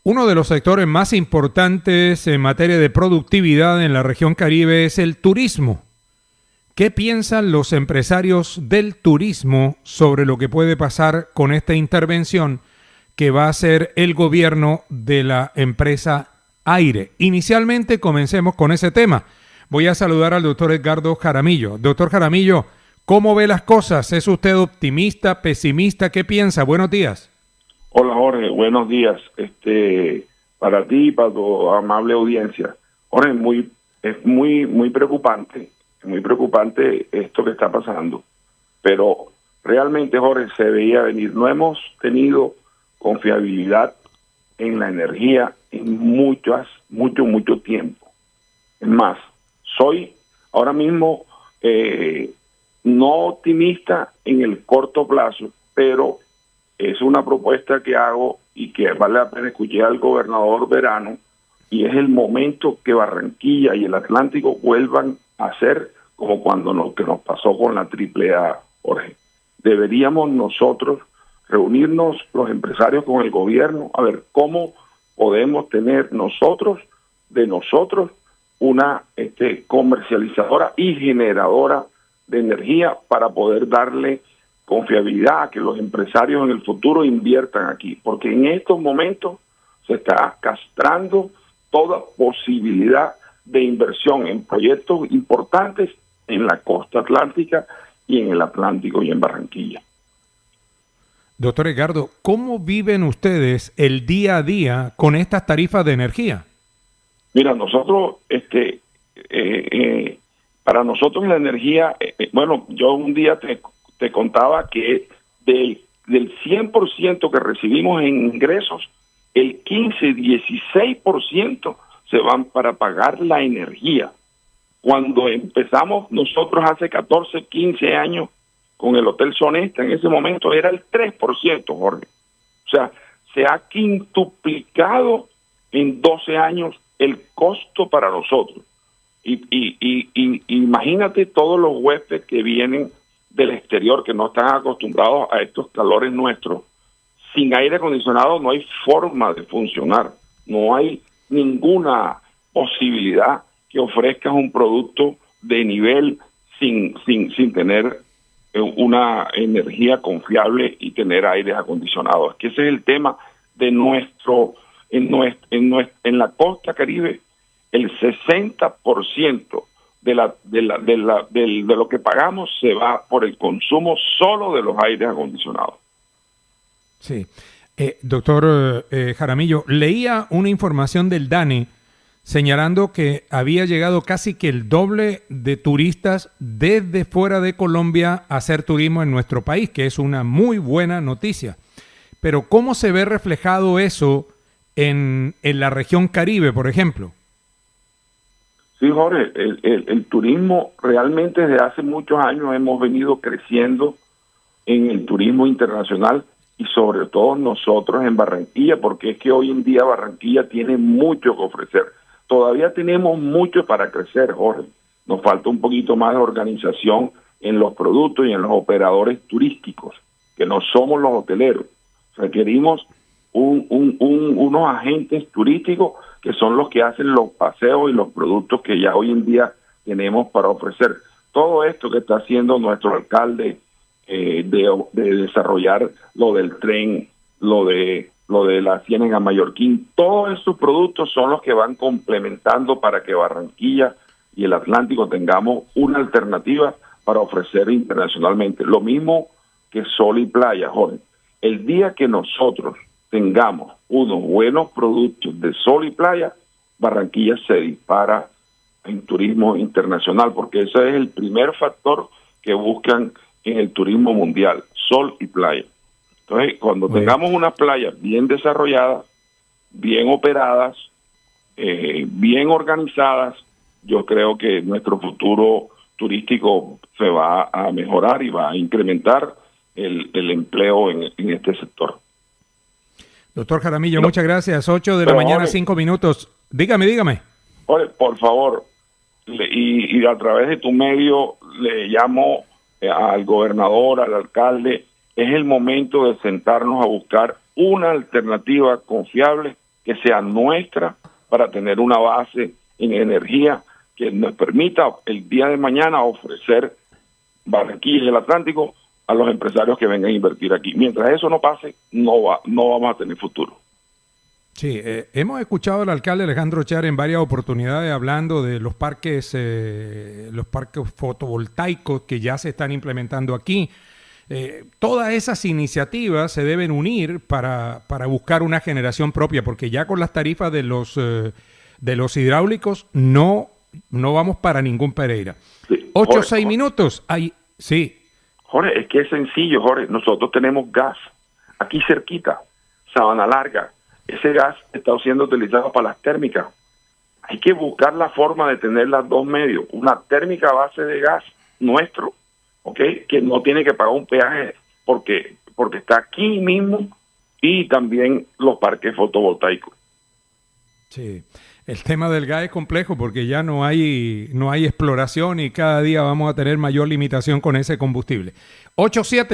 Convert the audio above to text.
Uno de los sectores más importantes en materia de productividad en la región Caribe es el turismo. ¿Qué piensan los empresarios del turismo sobre lo que puede pasar con esta intervención que va a hacer el gobierno de la empresa Aire? Inicialmente comencemos con ese tema. Voy a saludar al doctor Edgardo Jaramillo. Doctor Jaramillo, ¿cómo ve las cosas? ¿Es usted optimista, pesimista? ¿Qué piensa? Buenos días. Hola Jorge, buenos días. Para ti y para tu amable audiencia. Jorge, es muy preocupante esto que está pasando, pero realmente, Jorge, se veía venir. No hemos tenido confiabilidad en la energía en mucho tiempo. Es más, soy ahora mismo no optimista en el corto plazo, pero es una propuesta que hago y que vale la pena. Escuché al gobernador Verano, y es el momento que Barranquilla y el Atlántico vuelvan a ser como cuando que nos pasó con la AAA, Jorge. Deberíamos nosotros reunirnos, los empresarios, con el gobierno, a ver cómo podemos tener nosotros una comercializadora y generadora de energía para poder darle confiabilidad a que los empresarios en el futuro inviertan aquí, porque en estos momentos se está castrando toda posibilidad de inversión en proyectos importantes en la costa atlántica y en el Atlántico y en Barranquilla. Doctor Edgardo, ¿cómo viven ustedes el día a día con estas tarifas de energía? Mira, nosotros, para nosotros la energía, yo un día te contaba que del 100% que recibimos en ingresos, el 16% se van para pagar la energía. Cuando empezamos nosotros hace 14, 15 años con el Hotel Sonesta, en ese momento era el 3%, Jorge. O sea, se ha quintuplicado en 12 años el costo para nosotros. Y imagínate todos los huéspedes que vienen del exterior, que no están acostumbrados a estos calores nuestros. Sin aire acondicionado no hay forma de funcionar, no hay ninguna posibilidad que ofrezcas un producto de nivel sin tener una energía confiable y tener aire acondicionado. Es que ese es el tema de en la costa Caribe. El 60% de lo que pagamos se va por el consumo solo de los aires acondicionados. Sí. Doctor Jaramillo, leía una información del DANE señalando que había llegado casi que el doble de turistas desde fuera de Colombia a hacer turismo en nuestro país, que es una muy buena noticia. Pero ¿cómo se ve reflejado eso en la región Caribe, por ejemplo? Sí, Jorge, el turismo realmente desde hace muchos años hemos venido creciendo en el turismo internacional y sobre todo nosotros en Barranquilla, porque es que hoy en día Barranquilla tiene mucho que ofrecer. Todavía tenemos mucho para crecer, Jorge. Nos falta un poquito más de organización en los productos y en los operadores turísticos, que no somos los hoteleros. Requerimos unos agentes turísticos que son los que hacen los paseos y los productos que ya hoy en día tenemos para ofrecer. Todo esto que está haciendo nuestro alcalde de desarrollar lo del tren, lo de la Ciénaga Mallorquín, todos esos productos son los que van complementando para que Barranquilla y el Atlántico tengamos una alternativa para ofrecer internacionalmente. Lo mismo que sol y playa, Jorge. El día que nosotros tengamos unos buenos productos de sol y playa, Barranquilla se dispara en turismo internacional, porque ese es el primer factor que buscan en el turismo mundial, sol y playa. Entonces, cuando tengamos unas playas bien desarrolladas, bien operadas, bien organizadas, yo creo que nuestro futuro turístico se va a mejorar y va a incrementar el empleo en este sector. Doctor Jaramillo, muchas gracias. 8 de la mañana, 5 minutos. Dígame. Jorge, por favor, y a través de tu medio le llamo al gobernador, al alcalde. Es el momento de sentarnos a buscar una alternativa confiable que sea nuestra para tener una base en energía que nos permita el día de mañana ofrecer Barranquilla y el Atlántico a los empresarios que vengan a invertir aquí. Mientras eso no pase, no vamos a tener futuro. Sí, hemos escuchado al alcalde Alejandro Char en varias oportunidades hablando de los parques fotovoltaicos que ya se están implementando aquí. Todas esas iniciativas se deben unir para buscar una generación propia, porque ya con las tarifas de los hidráulicos no vamos para ningún Pereira. Sí. 8 o 6 minutos. Sí. Jorge, es que es sencillo, Jorge. Nosotros tenemos gas aquí cerquita, Sabana Larga. Ese gas está siendo utilizado para las térmicas. Hay que buscar la forma de tener las dos medios. Una térmica a base de gas nuestro, ¿okay? Que no tiene que pagar un peaje porque está aquí mismo, y también los parques fotovoltaicos. Sí, el tema del gas es complejo porque ya no hay exploración y cada día vamos a tener mayor limitación con ese combustible. 8-7